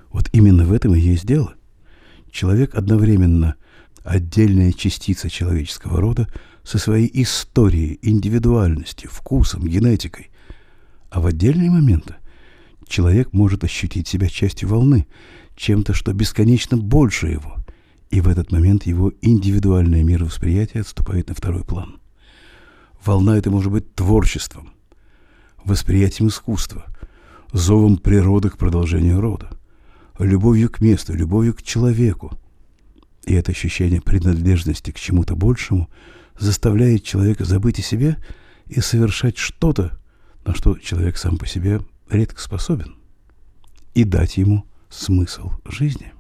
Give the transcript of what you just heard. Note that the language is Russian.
Вот именно в этом и есть дело. Человек одновременно отдельная частица человеческого рода со своей историей, индивидуальностью, вкусом, генетикой. А в отдельные моменты человек может ощутить себя частью волны, чем-то, что бесконечно больше его. И в этот момент его индивидуальное мировосприятие отступает на второй план. Волна это может быть творчеством, восприятием искусства, зовом природы к продолжению рода, любовью к месту, любовью к человеку. И это ощущение принадлежности к чему-то большему заставляет человека забыть о себе и совершать что-то, на что человек сам по себе редко способен, и дать ему смысл жизни.